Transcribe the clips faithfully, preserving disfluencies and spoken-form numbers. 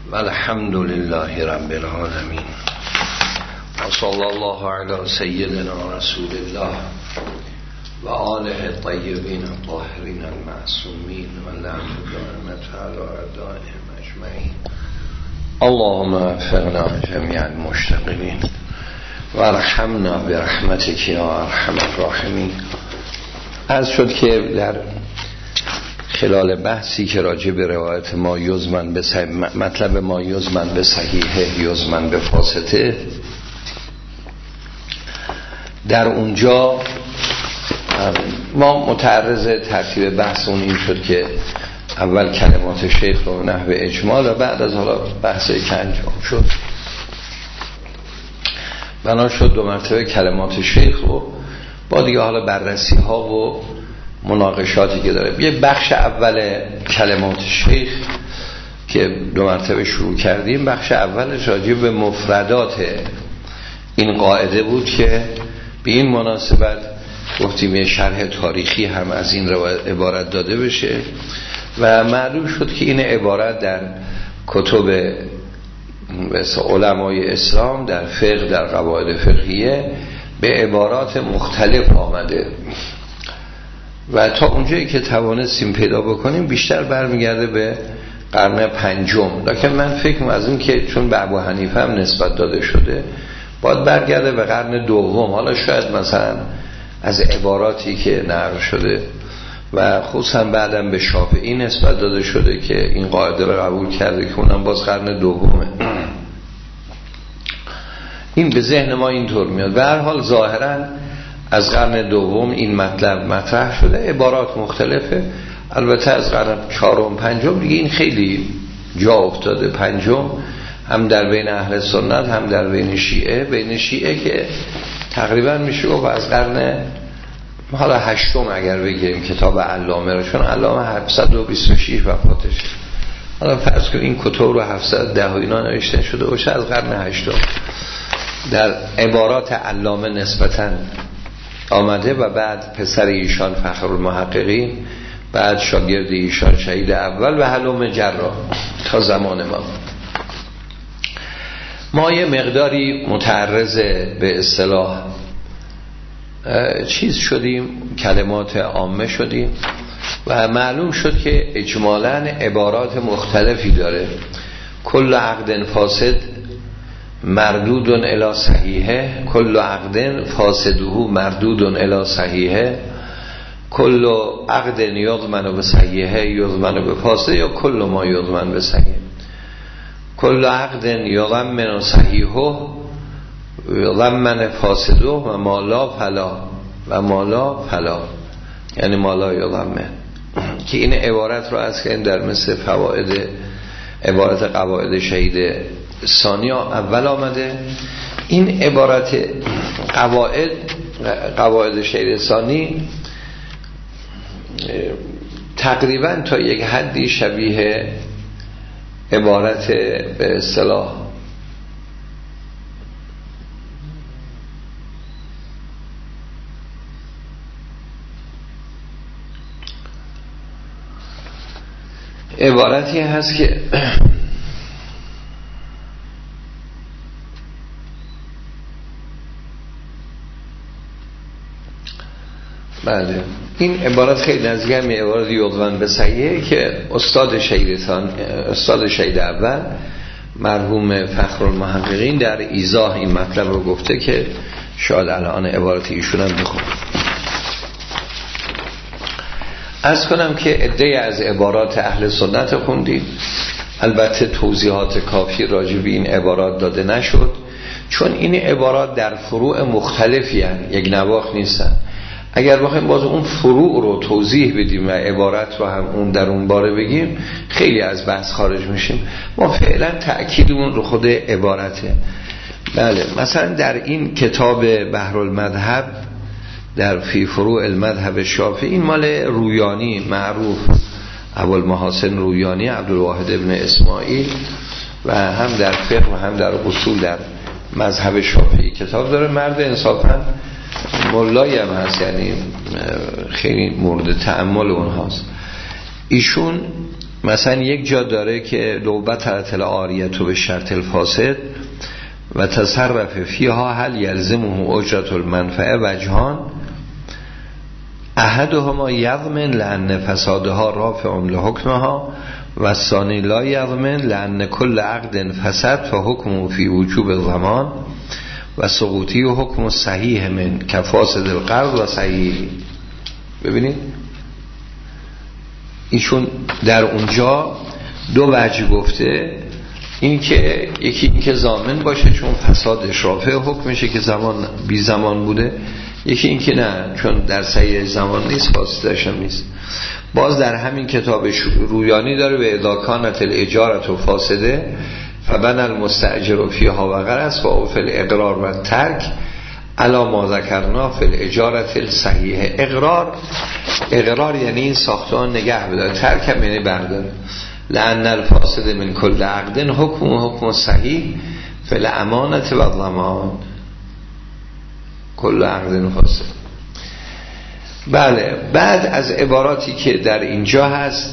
والحمد لله رب العالمين وصلى الله على سيدنا رسول الله وآله الطيبين الطاهرين المعصومين واللعنة دائمة على أعدائهم أجمعين. اللهم وفقنا جميع المشتغلين وارحمنا برحمتك یا ارحم الراحمین. عرض شد که در خلال بحثی که راجع به روایت ما یزمن به صحیح، مطلب ما یزمن به صحیحه یزمن به فاسده، در اونجا ما متعرض ترتیب بحث اون این شد که اول کلمات شیخ رو نحو اجمال و بعد از حالا بحثی که انجام شد بنا شد دو مرتبه کلمات شیخ رو با دیگه حالا بررسی ها و مناقشاتی که داره. یه بخش اول کلمات شیخ که دو مرتبه شروع کردیم، بخش اولش راجع به مفردات این قاعده بود که به این مناسبت گفتیم یه شرح تاریخی هم از این عبارت داده بشه و معلوم شد که این عبارت در کتب علمای اسلام در فقه در قواعد فقهیه به عبارات مختلف آمده و تا اونجایی که توانستیم پیدا بکنیم بیشتر برمیگرده به قرن پنجم، لکن من فکر از این که چون به ابو حنیفه هم نسبت داده شده باید برگرده به قرن دوم. حالا شاید مثلا از عباراتی که نقل شده و خصوصا بعدم به شافعی نسبت داده شده که این قاعده رو قبول کرده که اونم باز قرن دومه، این به ذهن ما اینطور میاد. به هر حال ظاهرا از قرن دوم این مطلب مطرح شده، عبارات مختلفه. البته از قرن چهارم پنجم دیگه این خیلی جا افتاده. پنجم هم در بین اهل سنت هم در بین شیعه، بین شیعه که تقریبا میشه گفت از قرن حالا هشتم اگر بگیریم کتاب علامه رو، چون علامه هفتصد و بیست و شش وفاتش، حالا فرض کنیم این کتاب رو هفتصد و ده و اینا نوشته شده باشه از قرن هشتم، در عبارات علامه نسبتاً آمده و بعد پسر ایشان فخر المحققین، بعد شاگرد ایشان شهید اول و حلوم جرا تا زمان ما. ما یه مقداری متعرض به اصطلاح چیز شدیم، کلمات عامه شدیم و معلوم شد که اجمالاً عبارات مختلفی داره. کل عقد فاسد مردود الی صحیحه، کل عقد فاسده مردود الی صحیحه، کل عقد یضمن به صحیحه یضمن به فاسده یا کل ما یضمن به صحیحه، کل عقد یضمن صحیحه یضمن فاسده و مالا فلا و مالا فلا، یعنی مالا یضمن، که این عبارت رو از که در مثل فوائد عبارت قواعد شهید ثانی اول آمده. این عبارت قواعد قواعد شهید ثانی تقریبا تا یک حدی شبیه عبارت به اصطلاح عبارتی هست که بله این عبارت خیلی نزدیک هم عبارت یضمن به صحیحه که استاد شهیدتان استاد شهید اول مرحوم فخر المحققین در ایضاح این مطلب رو گفته که شاید الان عبارت ایشون هم بخونم. عرض کنم که عده‌ای از عبارات اهل سنت خوندیم، البته توضیحات کافی راجع به این عبارات داده نشد چون این عبارات در فروع مختلفی هستند، یک نواخت نیستن. اگر بخوایم باز اون فروع رو توضیح بدیم و عبارت رو هم اون در اون باره بگیم خیلی از بحث خارج میشیم. ما فعلا تأکیدمون رو خود عبارته. بله مثلا در این کتاب بحرالمذهب در فی فروع المذهب شافعی، این مال رویانی معروف ابوالمحاسن رویانی عبدالواحد ابن اسماعیل و هم در فقه و هم در اصول در مذهب شافعی کتاب داره. مرد انصافاً مولایی هم هست، یعنی خیلی مورد تأمل اونهاست. ایشون مثلا یک جا داره که لوبت تل آریتو به شرط الفاسد و تصرف فیها هل یلزمه اجرت المنفعه وجهان احدهما یضمن لأن فسادها رافع لحکمها و ثانی لا یضمن لأن کل عقد فسد فحکمه فی وجوب الضمان و سقوطی و حکم صحیح من کفاسد القرض و صحیح. ببینید ایشون در اونجا دو وجه گفته، این که یکی این که ضامن باشه چون فسادش رافع حکمشه که زمان بی زمان بوده، یکی این که نه چون در صحیح زمان نیست فاسدش هم نیست. باز در همین کتابش رویانی داره به اداکانت الاجارت و فاسده فبن المستأجر فیها و غرس و اوفل اقرار و ترک علا ما ذکرنا فی الاجارت الصحیح. اقرار اقرار یعنی این ساختمان نگه بداره، ترک هم یعنی برداره. لأن الفاسد من کل عقد حکم و حکم صحیح فی الامانت و الضمان. کل عقد فاسد. بله، بعد از عباراتی که در اینجا هست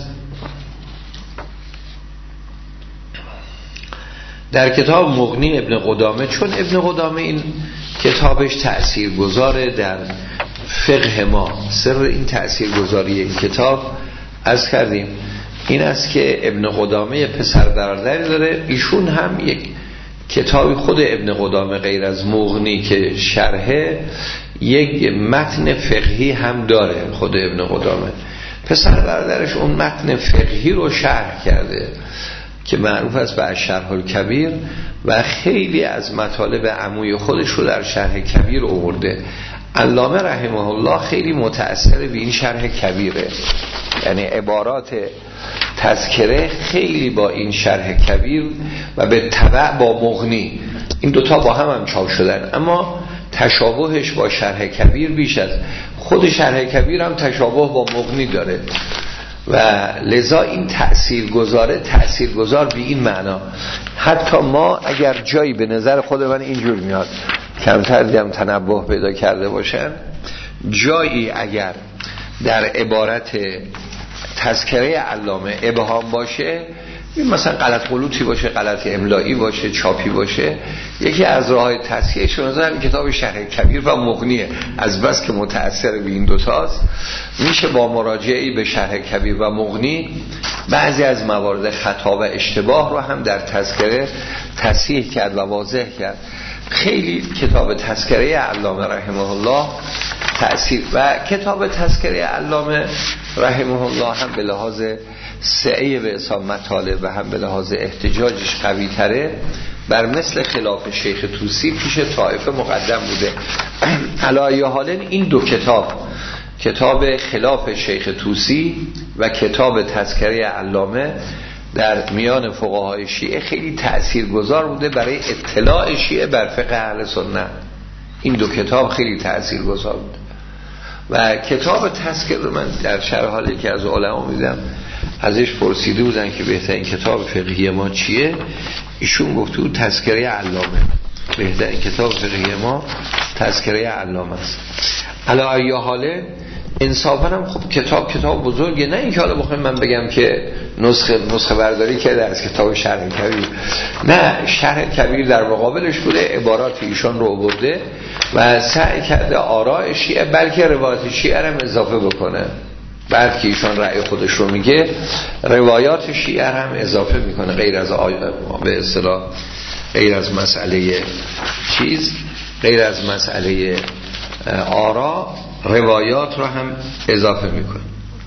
در کتاب مغنی ابن قدامه، چون ابن قدامه این کتابش تأثیر گذاره در فقه ما، سر این تأثیر گذاری این کتاب از کردیم این است که ابن قدامه پسر برادری داره، ایشون هم یک کتابی خود ابن قدامه غیر از مغنی که شرحه یک متن فقهی هم داره. خود ابن قدامه پسر برادرش اون متن فقهی رو شرح کرده که معروف است به شرح الکبیر و خیلی از مطالب عموی خودش رو در شرح کبیر آورده. علامه رحمه الله خیلی متأثر به این شرح کبیره، یعنی عبارات تذکره خیلی با این شرح کبیر و به تبع با مغنی، این دوتا با هم هم چاپ شدن، اما تشابهش با شرح کبیر بیش از خود شرح کبیر هم تشابه با مغنی داره و لذا این تأثیر گذاره تأثیر گذار به این معنا. حتی ما اگر جایی به نظر خود من اینجور میاد کمتر دیدم تنبه پیدا کرده باشن، جایی اگر در عبارت تذکره علامه ابهام باشه، این مثلا غلط غلوطی باشه، غلط املایی باشه، چاپی باشه، یکی از راههای تصحیحش نظر کتاب شرح کبیر و مغنیه، از بس که متأثر به این دوتاست میشه با مراجعه به شرح کبیر و مغنی بعضی از موارد خطا و اشتباه رو هم در تذکره تصحیح کرد و واضح کرد. خیلی کتاب تذکره علامه رحمه الله تأثیر و کتاب تذکره علامه رحمه الله هم به لحاظ سعی به حساب مطالب و هم به لحاظ احتجاجش قوی تره بر مثل خلاف شیخ طوسی پیش طائفه مقدم بوده. علی حال این دو کتاب، کتاب خلاف شیخ طوسی و کتاب تذکره علامه، در میان فقهای شیعه خیلی تأثیرگذار بوده برای اطلاع شیعه بر فقه اهل سنت. این دو کتاب خیلی تأثیرگذار بوده و کتاب تذکره رو من در شرح حالی که از علما میدم ازش پرسیده بودن که بهترین کتاب فقهی ما چیه، ایشون گفته بود تذکره علامه، بهترین کتاب فقهی ما تذکره علامه است. علی ای حاله انصافا هم خب کتاب کتاب بزرگه، نه اینکه حالا بخوام من بگم که نسخه نسخه برداری کرده از کتاب شرح کبیر، نه، شرح کبیر در مقابلش بوده، عبارات ایشان رو آورده و سعی کرده آراء شیعه بلکه روایات شیعه هم اضافه بکنه. بعد که ایشان رأی خودش رو میگه روایات شیعه هم اضافه میکنه، غیر از آی... به اصطلاح غیر از مسئله چیز غیر از مسئله آراء روایات رو هم اضافه میکنه.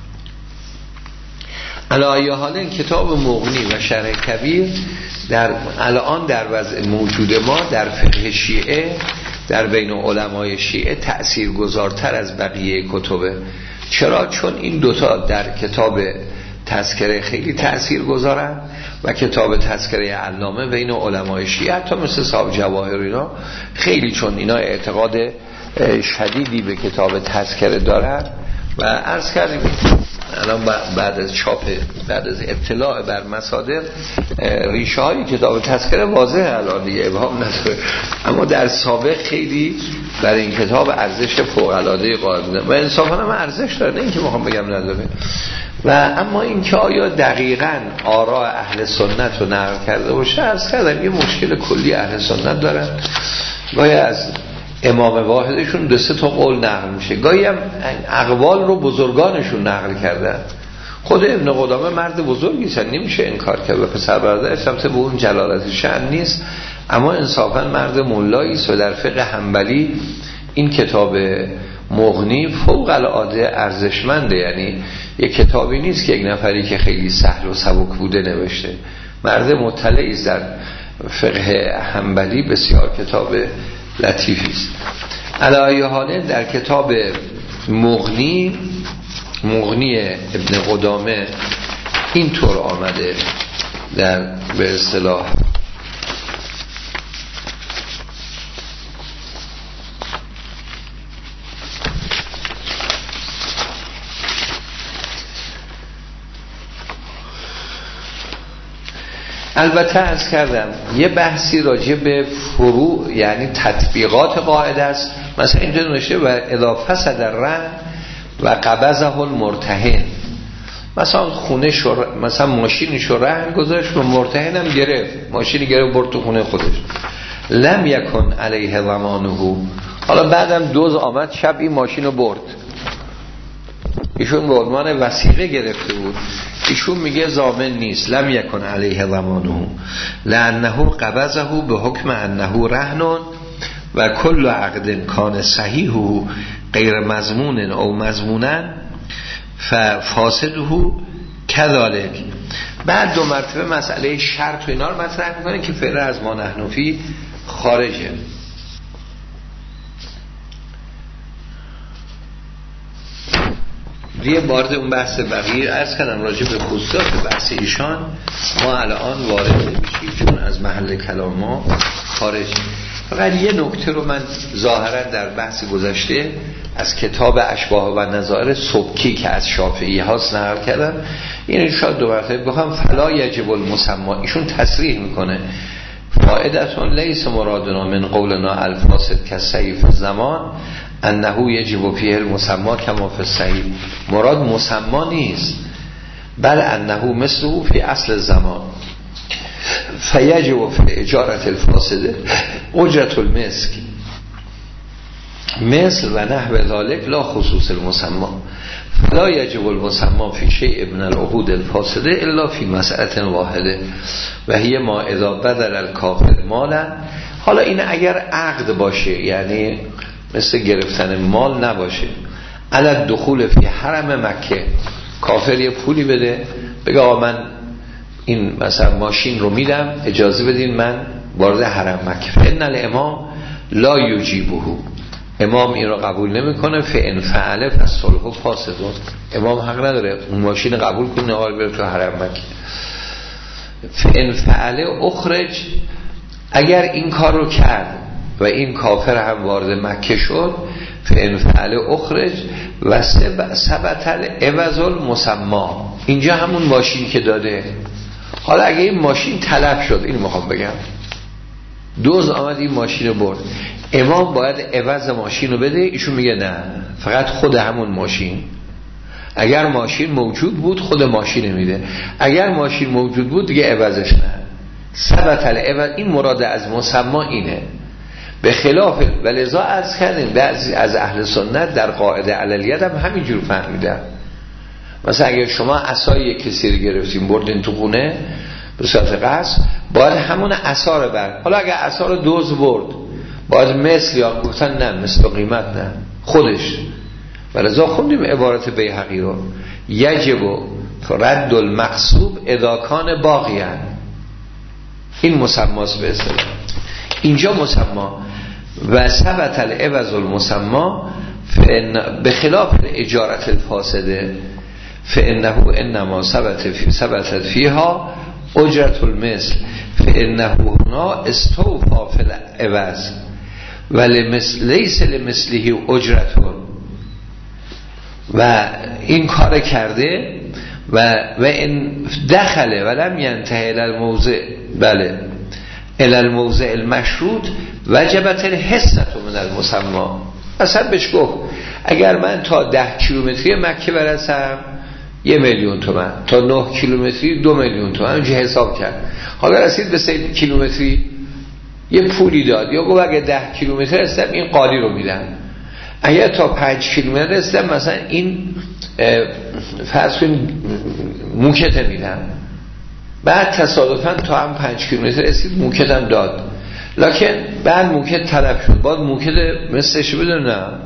علی حال این کتاب مغنی و شرح کبیر در الان در وضع موجود ما در فقه شیعه در بین علمای شیعه تأثیر گذارتر از بقیه کتبه. چرا؟ چون این دوتا در کتاب تذکره خیلی تأثیر گذارن و کتاب تذکره علامه بین علمای شیعه حتی مثل صاحب جواهر اینا خیلی، چون اینا اعتقاد شدیدی به کتاب تذکره دارن و عرض کردیم الان بعد از چاپ بعد از اطلاع بر مصادر ریشه های کتاب تذکره واضحه الان دیگه ابهام نداره، اما در سابق خیلی برای این کتاب ارزش فوق العاده قائل بودن و انصافا هم ارزش داره، نه اینکه میخوام بگم نداره. و اما اینکه آیا دقیقاً آراء اهل سنت رو نقل کرده باشه، عرض کردم یه مشکل کلی اهل سنت دارن، گاهی از امام واحدشون دو سه تا قول نقل میشه، گاهی هم اقوال رو بزرگانشون نقل کردن. خود ابن قدامه مرد بزرگی سن، نمیشه انکار کرد و پسر برادرش هم به اون جلالت شأن نیست، اما انصافا مرد مولایی است و در فقه حنبلی این کتاب مغنی فوق العاده ارزشمنده. یعنی یک کتابی نیست که یک نفری که خیلی سهل و سبک بوده نوشته، مرد مطلعی است در فقه حنبلی، بسیار کتاب لطیفی است. علی ای حال در کتاب مغنی مغنی ابن قدامه این طور آمده در به اصطلاح البته عرض کردم یه بحثی راجع به فروع یعنی تطبیقات قاعده است. مثلا اینجا نوشته و اضافه صدر رهن و قبضه المرتهن، مثلا خونه شو مثلا ماشینی شو رهن گذاشت و مرتهن هم گرفت، ماشینی گرفت برد تو خونه خودش، لم یکن علیه ضمانه. حالا بعدم دوز آمد شب این ماشینو برد، ایشون به عنوان وثیقه گرفته بود، ایشون میگه ضامن نیست، لم یکن علیه ضمانه لانه قبضه به حکم انه رهن و کل عقد کان صحیح غیر مضمون او مضمونا فاسده کذالک. بعد دو مرتبه مسئله شرط و اینا رو مطرح میکنه که فعلا از ما نحنفی خارجه. دیگه وارد اون بحث بقیه عرض کردم راجع به خصوصات بحث ایشان ما الان وارد نمیشیم چون از محل کلام ما خارج. فقط یه نکته رو من ظاهرا در بحث گذشته از کتاب اشباه و نظائر سبکی که از شافعی هاست نقل کردم، این انشاء دو مرتبه بخوام فلا یجب المسمى، ایشون تصریح میکنه فائدتون لیس مرادنا من قولنا الفاسد کالسیف الزمان انه یجب فیه المسمى کما فی الصحیح. مراد مسمى نیست، بل انه مثله فی اصل الزمان فیجب فی اجارت الفاسده اجرت المسک مثل و نحو ذلك لا خصوص المسمى فلا یجب المسمى فی شیء من العقود الفاسده الا فی مسألة واحده و هی ما اذا بدل الکافر مالا. حالا این اگر عقد باشه یعنی مثل گرفتن مال نباشه، علی دخول فی حرم مکه، کافر یه پولی بده بگه آقا من این مثلا ماشین رو میدم اجازه بدین من وارد حرم مکه، فإن الامام لا یجیبه، امام این رو قبول نمیکنه، فإن فعل فالصلح فاسد، امام حق نداره اون ماشین قبول کنه آقا بره تو حرم مکه. فإن فعل اخرج، اگر این کار رو کرد و این کافر هم وارد مکه شد، فإن فعل اخرج و ثبت العوض المسمى، اینجا همون ماشین که داده. حالا اگه این ماشین تلف شد، این میخوام بگم دوز آمد این ماشین رو برد، امام باید عوض ماشین رو بده؟ ایشون میگه نه، فقط خود همون ماشین. اگر ماشین موجود بود خود ماشین میده، اگر ماشین موجود بود دیگه عوضش نه. ثبت العوض، این مراد از مسمى اینه. به خلاف ولذا عرض کردیم بعضی از اهل سنت در قاعده علیت هم همینجور فهمیدن. مثلا اگر شما عصای کسی رو گرفتیم بردین تو خونه به صورت قصد، باید همون عصا رو بر، حالا اگر عصا رو دوز برد باید مثل یا گفتن نه مثل قیمت نه خودش. ولذا خوندیم عبارت بیهقی رو یجب رد المغصوب اذا کان باقیان، این مسماست به اصطلاح. اینجا مسمى و ثبت العوض المسمى به خلاف اجارت الفاسده فانه انما ثبت فی ثبتت فیها اجرت المثل فانه هنا استوفا فی العوض ولمثل لیس لمثله اجرتون، و این کار کرده و و ان دخله ولم ینتهی الی الموضع بله الی الموضع المشروط وجبت الحصه من المسمى. اصلا بهش گفت اگر من تا ده کیلومتری مکه برسم یه میلیون تومان، تا نه کیلومتری دو میلیون تومان، اونجا حساب کرد. حالا رسید به سه کیلومتری یه پولی داد، یا گفت اگه ده کیلومتر رسیدم این قالی رو میدم، اگر تا پنج کیلومتر رسیدم مثلا این فرض کن موکت میدم. بعد تصادفاً تا هم پنج کیلومتر رسید موکتم داد، لکن بعد موکت طلب شد، باید موکت مثلش بدونم.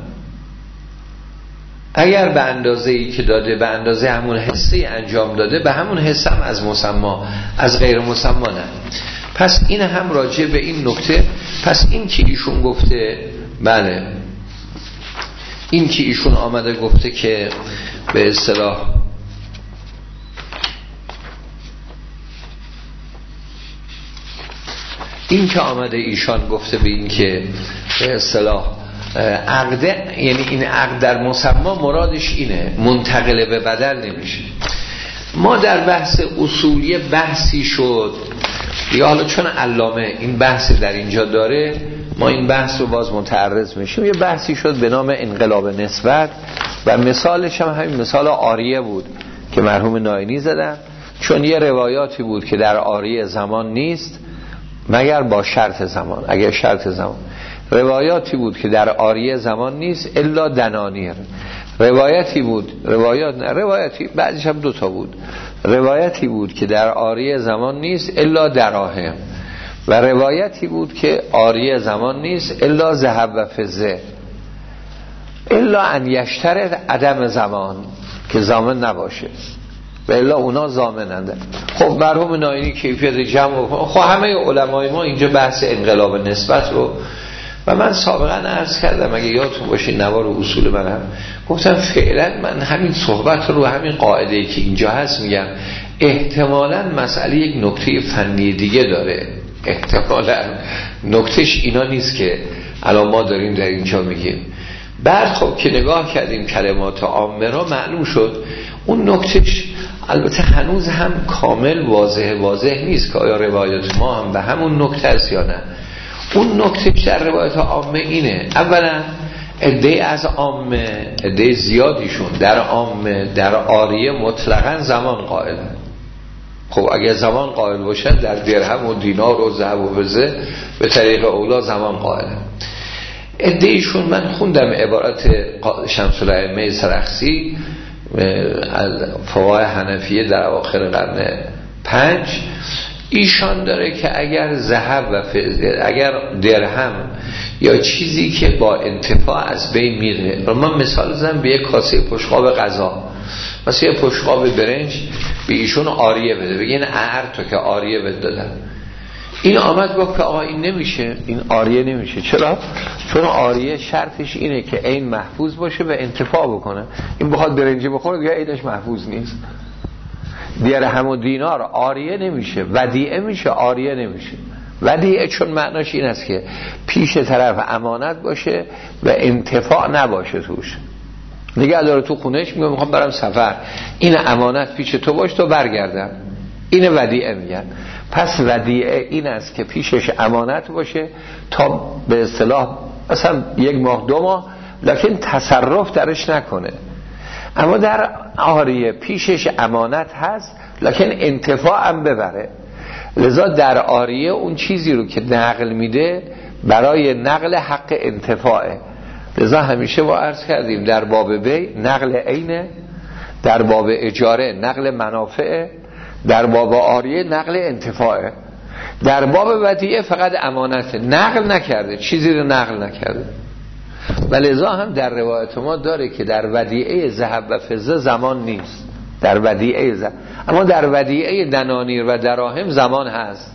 اگر به اندازه ای که داده به اندازه همون حصه انجام داده، به همون حصه هم از مسما، از غیر مسما نه. پس این هم راجع به این نکته. پس این که ایشون گفته، بله این که ایشون آمده گفته که به اصطلاح این که آمده ایشان گفته به این که به اصطلاح عقده، یعنی این عقد در مسما مرادش اینه، منتقل به بدل نمیشه. ما در بحث اصولی بحثی شد، یا حالا چون علامه این بحث در اینجا داره ما این بحث رو باز متعرض میشیم. یه بحثی شد به نام انقلاب نسبت و مثالش هم همین مثال عاریه بود که مرحوم ناینی زدن، چون یه روایاتی بود که در عاریه زمان نیست مگر با شرط زمان. اگر شرط زمان، روایاتی بود که در عاریه زمان نیست الا دنانیر. روایتی بود، روایات نه روایتی بعدش هم دوتا بود، روایتی بود که در عاریه زمان نیست الا دراهم، و روایتی بود که عاریه زمان نیست الا ذهب و فضه، الا ان یشترط عدم زمان، که ضامن نباشه، و الا اونا ضامننده. خب مرحوم ناینی کیفیت جمع کنه. خب همه علمای ما اینجا بحث انقلاب نسبت رو، و من سابقا عرض کردم اگه یادتون باشه نوار و اصول منم گفتم فعلا من همین صحبت رو همین قاعده‌ای که اینجا هست میگم، احتمالاً مسئله یک نکته فنی دیگه داره، احتمالاً نکتهش اینا نیست که الان ما داریم در اینجا میگیم. بعد خب که نگاه کردیم کلمات عامه را معلوم شد اون نکتهش البته هنوز هم کامل واضح واضح نیست که آیا روایات ما هم به همون نکته است یا نه. اون نکته در روایت عامه اینه، اولا عده از عامه، عده زیادیشون در عامه در عاریه مطلقاً زمان قائل. خب اگر زمان قائل باشن در درهم و دینار و ذهب و فضه به طریق اولا زمان قائل. عده ایشون من خوندم عبارت شمس الائمه سرخسی از فقهای حنفیه در اواخر قرن پنج، ایشان داره که اگر ذهب و فضه، اگر درهم یا چیزی که با انتفاع از بین میره، من مثال زدم به یک کاسه پشقاب غذا، مثلا یه پشقاب برنج به ایشون عاریه بده، بگین اهر تو که عاریه بده دادن، این آمد گفت که آقا این نمیشه، این عاریه نمیشه. چرا؟ چون عاریه شرطش اینه که عین محفوظ باشه و انتفاع بکنه. این بخواد برنجی بخوره دیگه عینش محفوظ نیست. درهم و دینار عاریه نمیشه، ودیعه میشه، عاریه نمیشه. ودیعه چون معناش این است که پیش طرف امانت باشه و انتفاع نباشه توش. نگه داره تو خونهش، میگه میخوام برم سفر، این امانت پیش تو باشه تو برگردم، این ودیعه میگن. پس ودیعه این است که پیشش امانت باشه تا به اصطلاح مثلا یک ماه دو ماه، لکن تصرف درش نکنه. اما در عاریه پیشش امانت هست لکن انتفاع هم ببره. لذا در عاریه اون چیزی رو که نقل میده برای نقل حق انتفاعه. لذا همیشه با عرض کردیم در باب بی نقل عینه، در باب اجاره نقل منافعه، در باب عاریه نقل انتفاعه. در باب ودیعه فقط امانت، نقل نکرده، چیزی رو نقل نکرده. و لذا هم در روایت ما داره که در ودیعه ذهب و فضه زمان نیست، در ودیعه ذهب، اما در ودیعه دنانیر و دراهم زمان هست.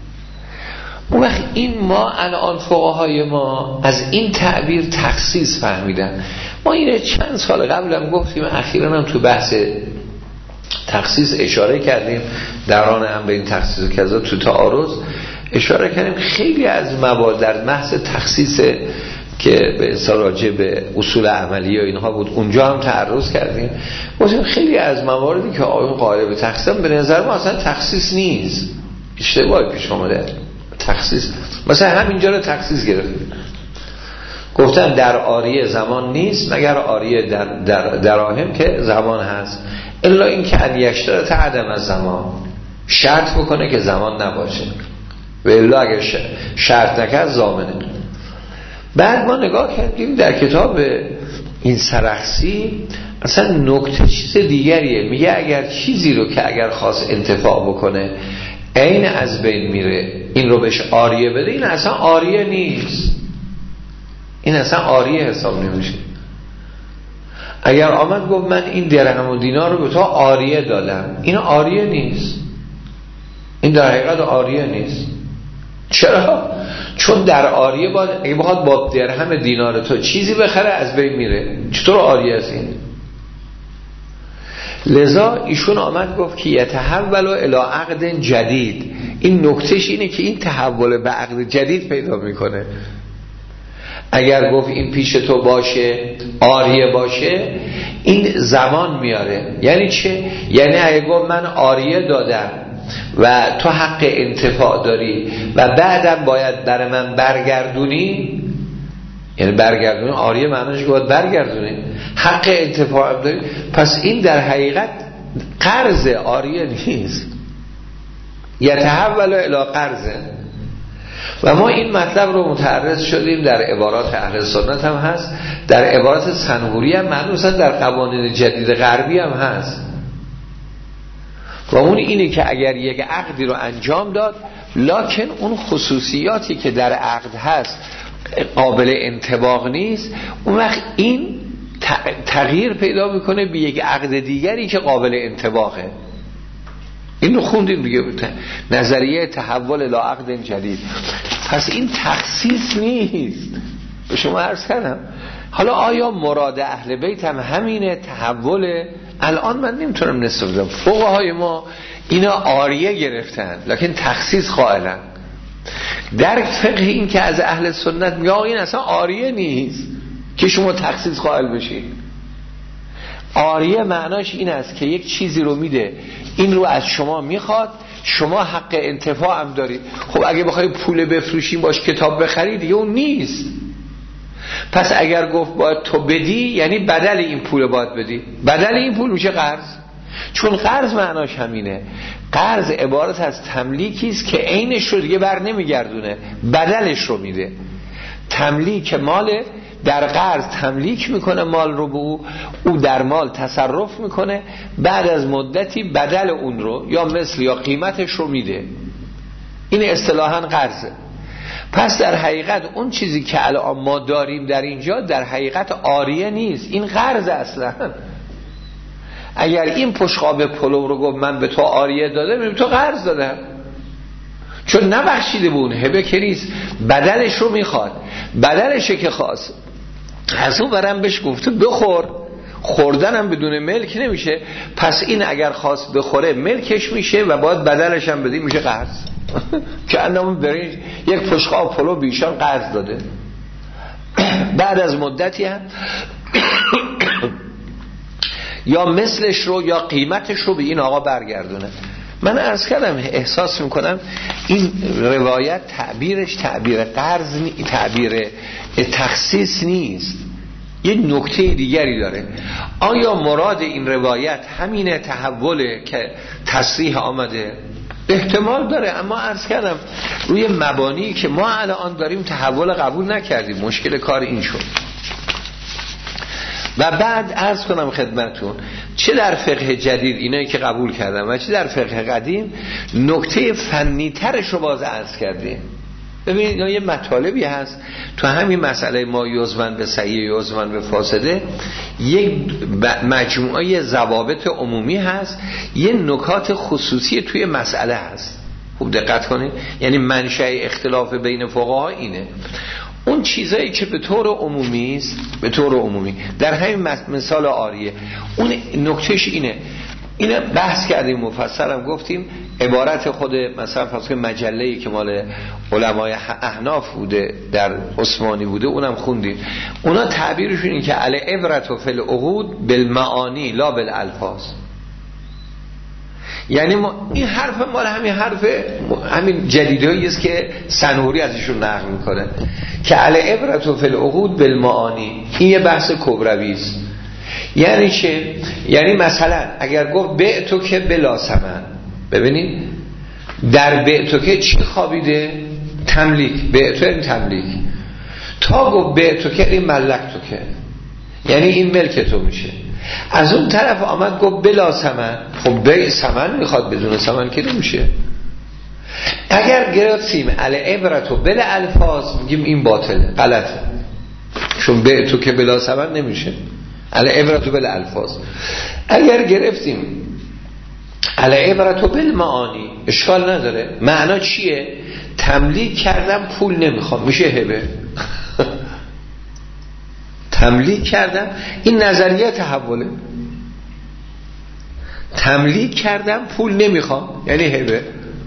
اون وقت این ما الان فقهای ما از این تعبیر تخصیص فهمیدن. ما اینه چند سال قبل هم گفتیم، اخیراً هم تو بحث تخصیص اشاره کردیم، در آن هم به این تخصیص کذا تو تعارض اشاره کردیم. خیلی از موارد در بحث تخصیص که به اصطلاح راجع به اصول عملی و اینها بود اونجا هم تعرض کردیم. گفتیم خیلی از مواردی که آقایون قائل به تخصیص به نظر ما اصلا تخصیص نیست، اشتباهی پیش اومده. تخصیص مثلا همینجا رو تخصیص گرفتیم، گفتن در عاریه زمان نیست مگر عاریه در در دراهم که زمان هست، الا این که ان یشترط عدم از زمان، شرط بکنه که زمان نباشه، و الا اگر شرط نکرد ضامنه. بعد ما نگاه کردیم در کتاب این سرخسی اصلا نکته چیز دیگریه، میگه اگر چیزی رو که اگر خواست انتفاع بکنه عین از بین میره، این رو بهش عاریه بده، این اصلا عاریه نیست، این اصلا عاریه حساب نمیشه. اگر آمد گفت من این درهم و دینار رو به تو عاریه دادم، این عاریه نیست، این در حقیقت عاریه نیست. چرا؟ چون در عاریه باید اگه بخواد با درهم دینار تو چیزی بخره از بین میره، چطور عاریه است این؟ لذا ایشون آمد گفت که یتحول الی عقد جدید. این نکتهش اینه که این تحول به عقد جدید پیدا میکنه. اگر گفت این پیش تو باشه عاریه باشه، این زمان میاره. یعنی چه؟ یعنی اگر گفت من عاریه دادم و تو حق انتفاع داری و بعدم باید برای من برگردونی، یعنی برگردونی عاریه معنیش که باید برگردونی، حق انتفاع داری، پس این در حقیقت قرض عاریه نیست، یتحول الی قرض. و ما این مطلب رو متعرض شدیم در عبارات اهل سنت هم هست، در عبارات سنوری هم، مخصوصا در قوانین جدید غربی هم هست. و اون اینه که اگر یک عقدی رو انجام داد لکن اون خصوصیاتی که در عقد هست قابل انطباق نیست، اون وقت این تغییر پیدا میکنه به یک عقد دیگری که قابل انطباقه. این رو خوندیم دیگه، نظریه تحول الی عقد جدید. پس این تخصیص نیست، به شما عرض کردم. حالا آیا مراد اهل بیت هم همینه تحول؟ الان من نمیتونم نصف بدم. فقهای ما اینا عاریه گرفتن لکن تخصیص قائلن. در فقه این که از اهل سنت میگه این اصلا عاریه نیست که شما تخصیص قائل بشید. عاریه معناش این است که یک چیزی رو میده، این رو از شما میخواد، شما حق انتفاع هم دارید. خب اگه بخوای پول بفروشیم باش کتاب بخری دیگه اون نیست. پس اگر گفت باید تو بدی یعنی بدل این پول باید بدی، بدل این پول میشه قرض. چون قرض معناش همینه، قرض عبارت از تملیکی است که عینش رو دیگه بر نمیگردونه، بدلش رو میده. تملیک مال، در قرض تملیک میکنه مال رو به او، او در مال تصرف میکنه، بعد از مدتی بدل اون رو یا مثل یا قیمتش رو میده. این اصطلاحاً قرضه. پس در حقیقت اون چیزی که الان ما داریم در اینجا در حقیقت عاریه نیست، این قرض اصلا. اگر این پشقاب پلو رو گفت من به تو عاریه دادم، به تو قرض دادم، چون نبخشیده بون هبه که نیست، بدلش رو میخواد، بدلشه که خواست. از اون برم بهش گفته بخور، خوردنم بدون ملک نمیشه، پس این اگر خواست بخوره ملکش میشه و باید بدلش هم بدی، میشه قرض. که انمون برای یک پشقاب پلو بیشان قرض داده، بعد از مدتی هم یا مثلش رو یا قیمتش رو به این آقا برگردونه. من عرض کردم احساس میکنم این روایت تعبیرش تعبیر قرض نی... تعبیر تخصیص نیست، یه نکته دیگری داره. آیا مراد این روایت همینه تحوله که تصریح آمده؟ احتمال داره، اما عرض کردم روی مبانی که ما الان داریم تحول قبول نکردیم، مشکل کار این شد. و بعد عرض کنم خدمتون چه در فقه جدید اینایی که قبول کردم و چه در فقه قدیم نکته فنی ترش رو باز عرض کردیم. ببینید یه مطالبی هست تو همین مسئله ما یزمن به صحیح یزمن به فاسده، یک مجموعه ضوابط عمومی هست، یه نکات خصوصی توی مسئله هست. خوب دقت کنید، یعنی منشأ اختلاف بین فقها اینه. اون چیزایی که به طور عمومی است، به طور عمومی در همین مثال عاریه، اون نکتهش اینه، اینه بحث کردیم مفصلم گفتیم. عبارت خود مثلا فرض کنید مجله‌ای که مال علمای احناف بوده در عثمانی بوده اونم خوندیم، اونا تعبیرشون این که علی عبرت و فی العقود بالمعانی لا بالالفاظ. یعنی ما این حرف مال همین حرف همین جدیدایی است که سنوری ازشون نقل میکنه که علی عبرت و فی العقود بالمعانی. این یه بحث کبروی است یعنی چه؟ یعنی مثلا اگر گفت بعتو که بلا ثمن، ببینید در بعتو که چی خوابیده؟ تملیک. بعتو این تملیک. تا گفت بعتو که این ملک تو که، یعنی این ملک تو میشه. از اون طرف آمد گفت بلا ثمن، خب بیع ثمن میخواد، بدون ثمن که نمیشه. اگر گرفتیم علی عبرتو بلا الفاظ میگیم این باطله، غلطه، چون بعتو که بلا ثمن نمیشه، علی عبرتو بلا الفاظ. اگر گرفتیم علی عبرتو بالمعانی اشکال نداره. معنا چیه؟ تملیک کردم پول نمیخوام، میشه هبه. تملیک کردم، این نظریه تحوله. تملیک کردم پول نمیخوام یعنی هبه.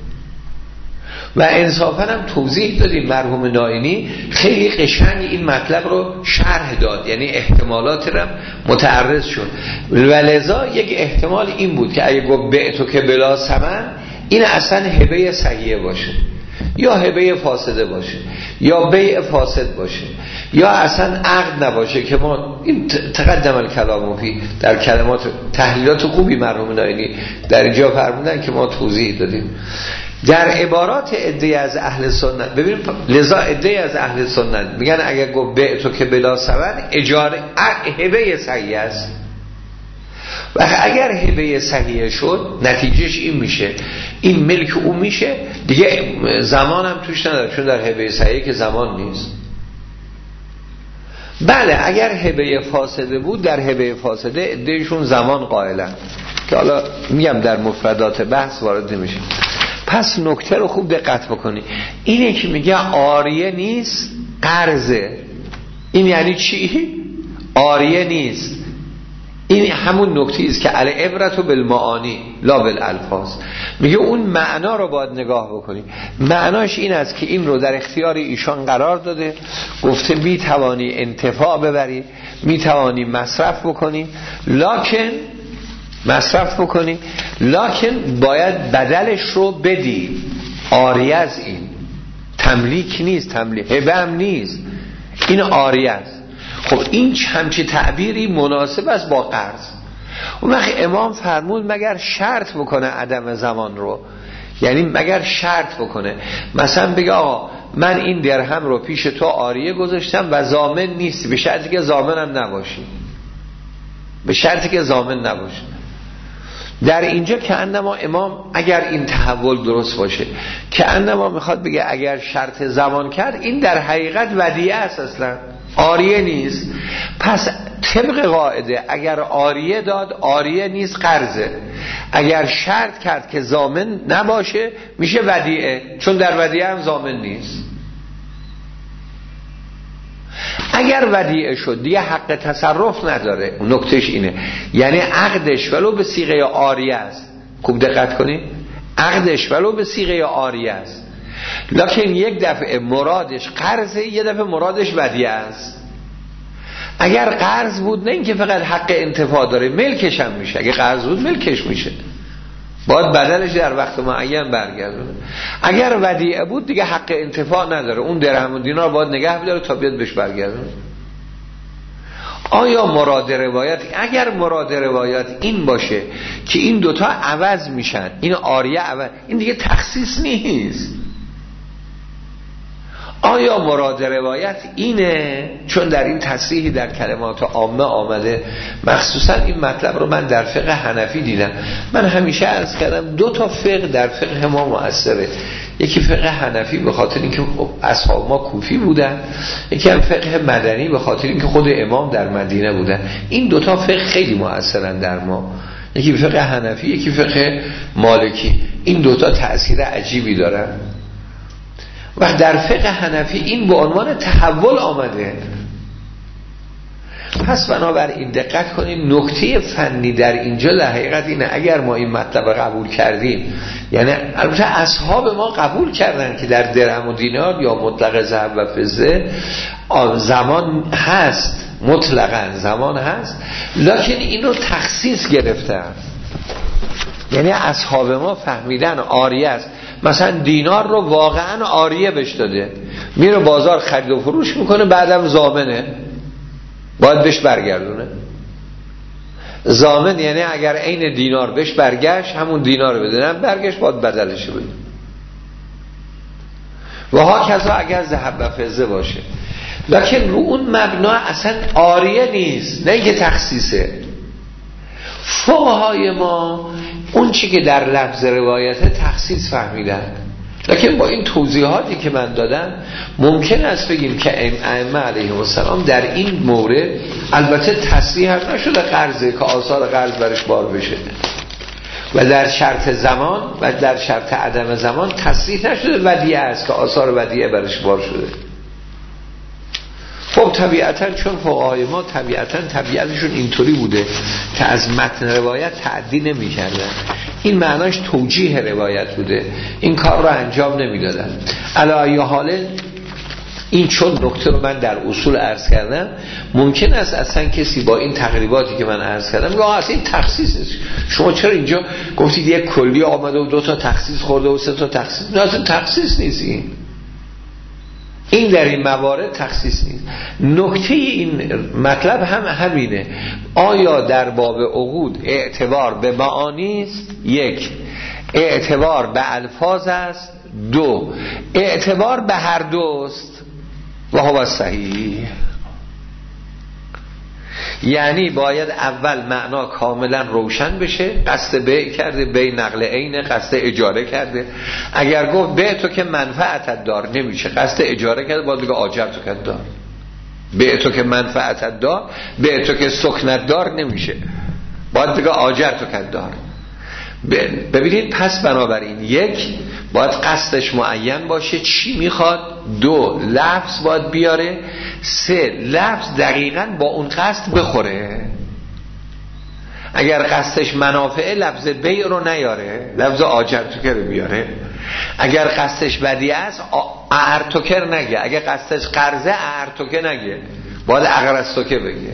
و انصافا هم توضیح دادیم، مرحوم نائینی خیلی قشنگ این مطلب رو شرح داد، یعنی احتمالات رو متعرض شد. ولذا یک احتمال این بود که اگه گفت بعتو که بلا ثمن، این اصلا هبه صحیحه باشه، یا هبه فاسده باشه، یا بیع فاسد باشه، یا اصلا عقد نباشه که ما این تقدم الکلام فی در کلمات تحلیلات خوبی مرحوم نائینی در اینجا فرمودن که ما توضیح دادیم. در عبارات عده از اهل سنت ببینیم، لذا عده از اهل سنت میگن اگر گفت بعتو که بلا ثمن اجاره هبه صحیح است. و اگر هبه صحیح شد نتیجهش این میشه، این ملک او میشه دیگه، زمان هم توش نداره، چون در هبه صحیح که زمان نیست. بله اگر هبه فاسده بود، در هبه فاسده عدهشون زمان قائلن که حالا میگم در مفردات بحث وارد نمیشه. پس نکته رو خوب دقت بکنی، اینه که میگه عاریه نیست قرضه. این یعنی چی؟ عاریه نیست، این همون نکته است که علی عبرتو بالمعانی لا بالالفاظ. میگه اون معنا رو باید نگاه بکنی. معناش این است که این رو در اختیار ایشان قرار داده، گفته میتوانی انتفاع ببری، میتوانی مصرف بکنی، لکن مصرف بکنی لکن باید بدلش رو بدی. عاریه از این تملیک نیست، تملیک هبه هم نیست، این عاریه است. خب این همچی تعبیری مناسب است با قرض. اون وقت امام فرمود مگر شرط بکنه عدم زمان رو، یعنی مگر شرط بکنه، مثلا بگه آقا من این درهم رو پیش تو عاریه گذاشتم و ضامن نیستی، به شرطی که ضامنم نباشی، به شرطی که ضامن نباشی. در اینجا که انما امام اگر این تحول درست باشه، که انما میخواد بگه اگر شرط زمان کرد، این در حقیقت ودیعه است، اصلا عاریه نیست. پس طبق قاعده اگر عاریه داد، عاریه نیست قرضه. اگر شرط کرد که ضامن نباشه میشه ودیعه، چون در ودیعه هم ضامن نیست. اگر ودیعه شد دیگه حق تصرف نداره. نکتهش اینه، یعنی عقدش ولو به صیغه عاریه است، خوب دقت کنید، عقدش ولو به صیغه عاریه است، لکن یک دفعه مرادش قرضه، یه دفعه مرادش ودیعه است. اگر قرض بود نه اینکه فقط حق انتفاع داره، ملکش هم میشه. اگر قرض بود ملکش میشه، باید بدلش در وقت معین برگردونه. اگر ودیعه بود دیگه حق انتفاع نداره، اون درهم و دینار باید نگه بداره تا بیاد بهش برگردونه. آیا مراد روایت، اگر مراد روایت این باشه که این دوتا عوض میشن، این عاریه عوض، این دیگه تخصیص نیست. آیا مراد روایت اینه؟ چون در این تصریحی در کلمات عامه آمده، مخصوصا این مطلب رو من در فقه حنفی دیدم. من همیشه عرض کردم دو تا فقه در فقه ما مؤثره، یکی فقه حنفی به خاطر اینکه اصحاب ما کوفی بودن، یکی هم فقه مدنی به خاطر اینکه خود امام در مدینه بودن. این دو تا فقه خیلی مؤثرن در ما، یکی فقه حنفی یکی فقه مالکی. این دو تا تأثیر عجیبی دارن. و در فقه حنفی این به عنوان تحول آمده. پس بنابراین دقت کنید، نکته فنی در اینجا در حقیقت اینه، اگر ما این مطلب قبول کردیم، یعنی البته اصحاب ما قبول کردن که در درهم و دینار یا مطلق ذهب و فضه زمان هست، مطلقاً زمان هست، لکن این رو تخصیص گرفتن. یعنی اصحاب ما فهمیدن عاریه است، مثلا دینار رو واقعا عاریه بهش داده، میره بازار خرید و فروش میکنه، بعدم ضامنه، باید بهش برگردونه. ضامن یعنی اگر عین دینار بهش برگشت همون دینار رو بده، نه برگشت باید بدلش بده. و ها کذا اگر ذهب و فضه باشه. لکن رو اون مبنا اصلا عاریه نیست، نه اینکه تخصیصه. فقهای ما اون چی که در لفظ روایت تخصیص فهمیدن، لکن با این توضیحاتی که من دادم ممکن است بگیم که ائمه علیهم السلام در این مورد البته تصریح هم نشده قرضه که آثار قرض برش بار بشه و در شرط زمان و در شرط عدم زمان تصریح نشده ودیعه است که آثار ودیعه برش بار شده. خب طبیعتا چون فقهای ما طبیعتا طبیعتشون اینطوری بوده که از متن روایت تعدی نمی کردن، این معناش توجیه روایت بوده، این کار رو انجام نمی دادن. علی ای حال این چون نکته رو من در اصول عرض کردم، ممکن است اصلا کسی با این تقریباتی که من عرض کردم یا اصلا این تخصیص است. شما چرا اینجا گفتید یک کلی آمده و دو تا تخصیص خورده و سه تا تخصیص؟ نه اصلا تخصیص نیست. این این در این موارد تخصیص نیست. نکته این مطلب هم همینه، آیا در باب عقود اعتبار به معانی است؟ یک، اعتبار به الفاظ است؟ دو، اعتبار به هر دوست و هو صحیح. یعنی باید اول معنا کاملا روشن بشه، قصد بیع کرده، بیع نقل عین، قصد اجاره کرده. اگر گفت بیع تو که منفعتت دار نمیشه، قصد اجاره کرده، باید بگه آجر تو که دار. بیع تو که منفعتت دار، بیع تو که سکنت دار نمیشه، باید بگه آجر تو که دار. ببینید پس بنابراین یک، باید قصدش معین باشه چی میخواد، دو، لفظ باید بیاره، سه، لفظ دقیقاً با اون قصد بخوره. اگر قصدش منافعه لفظ بیع رو نیاره، لفظ آجرتوکر رو بیاره. اگر قصدش ودیعه است اعرتوکر نگه، اگر قصدش قرضه اعرتوکر نگه، باید اقرضتوکر بگه.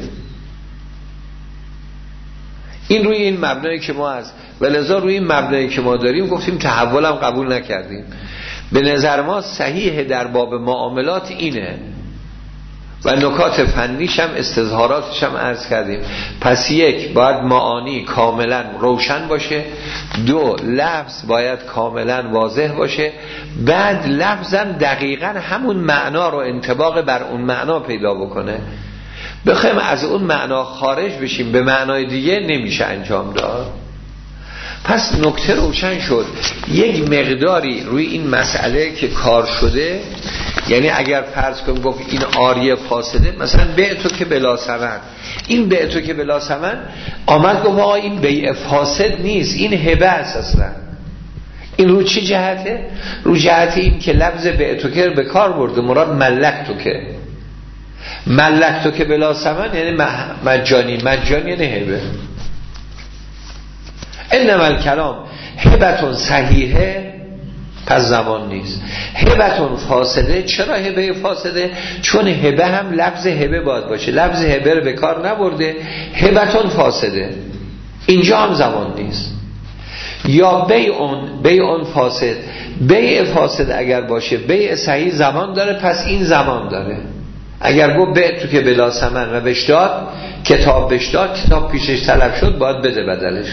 این روی این مبنایی که ما از ولذا روی این مبنایی که ما داریم گفتیم تحول هم قبول نکردیم. به نظر ما صحیح در باب معاملات اینه و نکات فنیش هم استظهاراتش هم عرض کردیم. پس یک، باید معانی کاملا روشن باشه، دو، لفظ باید کاملا واضح باشه، بعد لفظم دقیقا همون معنا رو انطباق بر اون معنا پیدا بکنه. بخوایم از اون معنا خارج بشیم به معنای دیگه نمیشه انجام داد. پس نکته روشن شد. یک مقداری روی این مسئله که کار شده، یعنی اگر فرض کنم گفت این عاریه فاسده، مثلا بیع تو که بلا ثمن، این بیع تو که بلا ثمن آمد گفت آقا این بیع فاسد نیست، این هبه است اصلا. این رو چه جهته؟ رو جهت این که لفظ بیع تو که به کار برده، مراد ملک تو که ملک تو که بلا ثمن یعنی مجانی، مجانی یعنی هبه. انما الکلام هبتون صحیحه، پس زمان نیست. هبتون فاسده، چرا هبه فاسده؟ چون هبه هم لفظ هبه باید باشه، لفظ هبه رو به کار نبرده، هبتون فاسده، اینجا هم زمان نیست. یا بیعون، بیعون فاسد، بیع فاسد اگر باشه بیع صحیح زمان داره، پس این زمان داره. اگر گفت بیع تو که بلا ثمن و بهش داد، کتاب بهش داد، کتاب پیشش طلب شد، باید بده بدلش.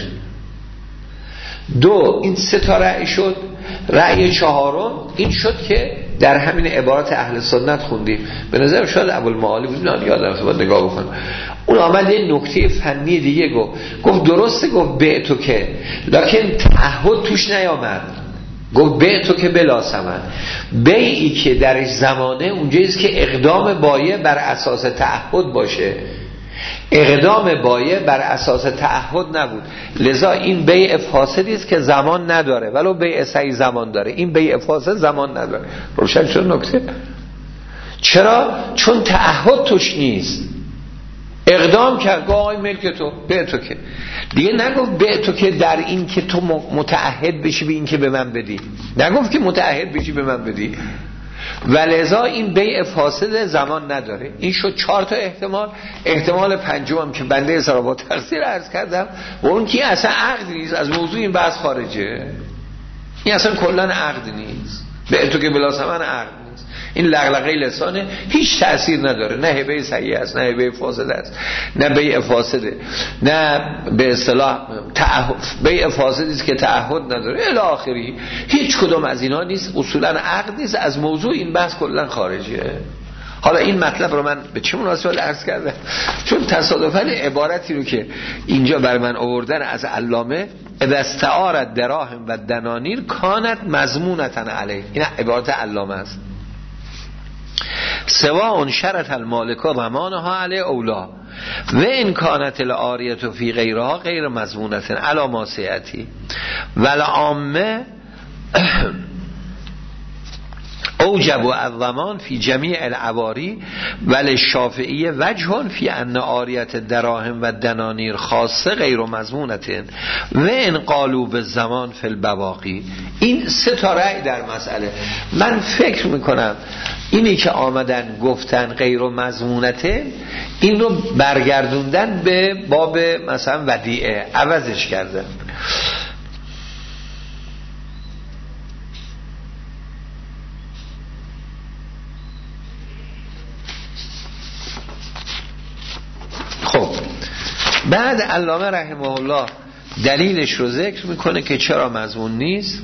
دو، این سه تا رأی شد. رأی چهارم این شد که در همین عبارات اهل سنت خوندیم، به نظر شاید ابوالمعالی بود، نه یادم نیست، باید نگاه بکنم. اون آمد یه نکته فنی دیگه گفت، گفت درسته گفت بیع تو که، لکن تعهد توش نیامد. گفت بیع تو که بلا ثمن، بیعی که درش زمانه اونجاییست که اقدام بایع بر اساس تعهد باشه، اقدام بایع بر اساس تعهد نبود. لذا این بیع فاسدی است که زمان نداره، ولو بیع صحیح زمان داره. این بیع فاسد زمان نداره. روشن شد نکته؟ چرا؟ چون تعهد توش نیست. اقدام کرد، گفت آقای ملک تو، بیع تو که، دیگه نگفت بیع تو که در این که تو متعهد بشی به این که به من بدی، نگفت که متعهد بشی به من بدی. ولذا این بیع فاسد زمان نداره. این شد چهار تا احتمال. احتمال پنجم که بنده اصلا با تقصیر عرض کردم و اون که اصلا عقد نیست، از موضوع این بحث خارجه. این اصلا کلن عقد نیست، بیع تو که بلا ثمن عقد نیست. این لغلقه لسانه هیچ تأثیر نداره، نه هبه صحیح است، نه هبه فاسد است، نه بیع فاسده، نه به اصطلاح تعهد بیع فاسدی است که تعهد نداره الی آخری. هیچ کدوم از اینا نیست، اصولا عقد نیست، از موضوع این بحث کلا خارجیه. حالا این مطلب رو من به چه مناسبت عرض کردم؟ چون تصادفاً عبارتی رو که اینجا بر من آوردن از علامه، اذا استعارت دراهم و دنانیر کانت مضمونة علیه، این عبارت علامه است. سواء شرط المالک و ضمانها علی اولا و این کانت العاریة فی غیرها غیر مضمونة علی ما سیأتی والعامه اوجب الضمان فی جمیع العواری ولی شافعی وجه فی ان عاریت دراهم و دنانیر خاصه غیر مضمونت و ان قالوا بالضمان فی البواقی. این سه تا رأی در مسئله. من فکر میکنم اینی که آمدن گفتن غیر مضمونته، این رو برگردوندن به باب مثلا ودیعه، عوضش کردن. خب بعد علامه رحمه الله دلیلش رو ذکر میکنه که چرا مضمون نیست.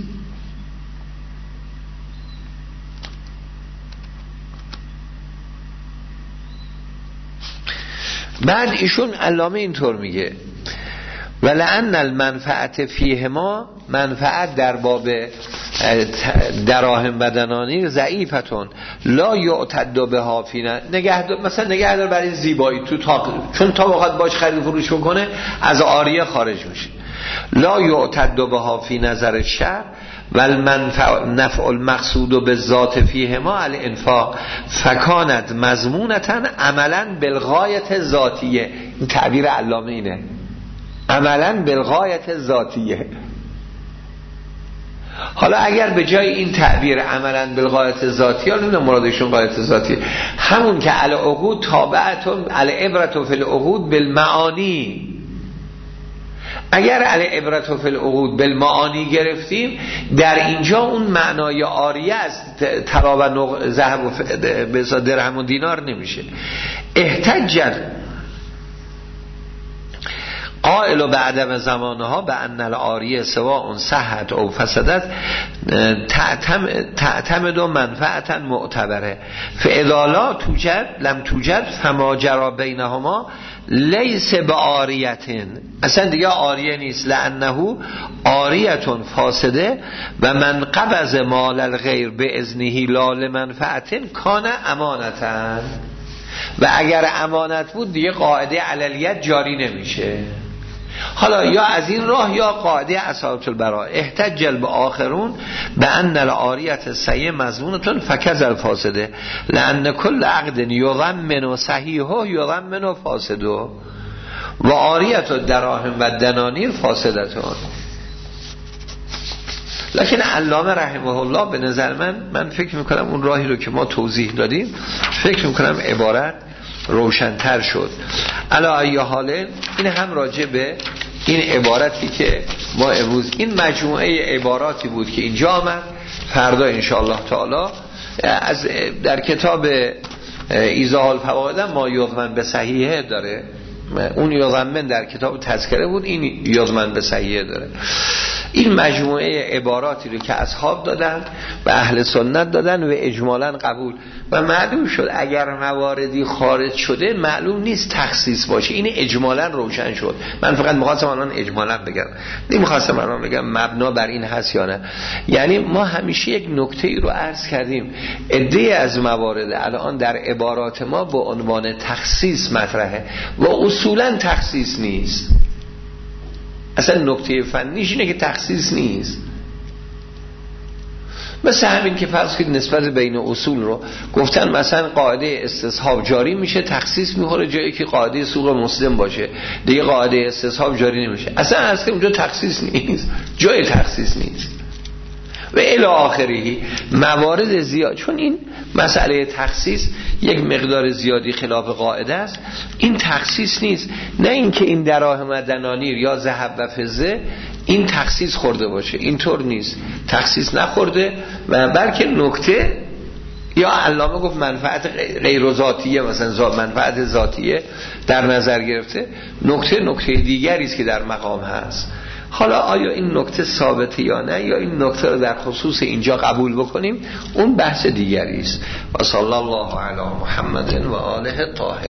بعد ایشون علامه اینطور میگه ولعن المنفعت فیهما، منفعت در باب دراهم و دنانیر ضعیفتون لا یعتد بها فی نگهدار، مثلا نگهدار برای زیبایی تو تاق، چون تا وقت باش خرید فروش بکنه از عاریه خارج میشه. لا یعتد بها فی نظر شرع والمنفع نفع المقصود بالذات فیهما الانفاق فکانت مضمونتا عملا بالغایت ذاتیه. این تعبیر علامه اینه، عملا بالغایت ذاتیه. حالا اگر به جای این تعبیر عملا بالغایت ذاتیه، حالا نمیدونم مرادشون غایت ذاتیه، همون که علی عقود تابعتون علی عبرت فی العقود بالمعانی، اگر علی عبرت فی العقود بالمعانی گرفتیم، در اینجا اون معنای عاریه از طلا و ذهب و درهم و دینار نمیشه. احتجر قائل و بعدم زمانها به ان العاریه سواء صحت او فسدت تعتمد و منفعتا معتبره فاذا لا توجد لم توجد فما جرى بینهما لیس بعاریتن، اصلا دیگه عاریه نیست، لانه عاریتون فاسده و من قبض مال الغیر به اذنه لا لمنفعتن کان امانتن، و اگر امانت بود دیگه قاعده علیت جاری نمیشه. حالا یا از این راه یا قاعده اصحاب البراء احتجل به آخرون به ان العاریت سیء مضمونتون فکذ الفاسده لان کل عقد یضمن صحیحه یضمن فاسده و عاریت دراهم و دنانیر فاسدتون. لکن علامه رحمه الله به نظر من من فکر میکنم اون راهی رو که ما توضیح دادیم، فکر میکنم عبارت روشن‌تر شد. علا ای حاله این هم راجع به این عبارتی که ما امروز، این مجموعه عباراتی بود که اینجا آمد. فردا انشاءالله تعالی از در کتاب ایضاح الفوائد ما یضمن به صحیحه داره، اون یضمن در کتاب تذکره بود، این یضمن به صحیحه داره. این مجموعه عباراتی رو که اصحاب دادن و اهل سنت دادن و اجمالاً قبول و معلوم شد اگر مواردی خارج شده معلوم نیست تخصیص باشه، این اجمالاً روشن شد. من فقط می‌خواستم الان اجمالاً بگم، نمی‌خواستم الان بگم مبنا بر این هست یا نه. یعنی ما همیشه یک نکته‌ای رو عرض کردیم، عده از موارد الان در عبارات ما با عنوان تخصیص مطرحه و اصولاً تخصیص نیست. اصلا نکته فنیش اینه که تخصیص نیست. مثل همین که فرض کنید نسبت بین اصول رو گفتن مثلا قاعده استصحاب جاری میشه، تخصیص میخوره جایی که قاعده سوق مسلم باشه دیگه قاعده استصحاب جاری نمیشه. اصلا اصلا اونجا تخصیص نیست، جای تخصیص نیست و الی آخری موارد زیاد. چون این مسئله تخصیص یک مقدار زیادی خلاف قاعده است، این تخصیص نیست. نه اینکه این دراهم و دنانیر یا ذهب و فضه این تخصیص خورده باشه، اینطور نیست، تخصیص نخورده و بلکه نکته یا علامه گفت منفعت غیر ذاتیه، مثلا منفعت ذاتیه در نظر گرفته، نکته نکته دیگری است که در مقام هست. حالا آیا این نکته ثابته یا نه، یا این نکته رو در خصوص اینجا قبول بکنیم، اون بحث دیگری است. و صلی الله علی محمد و آله الطاهرین.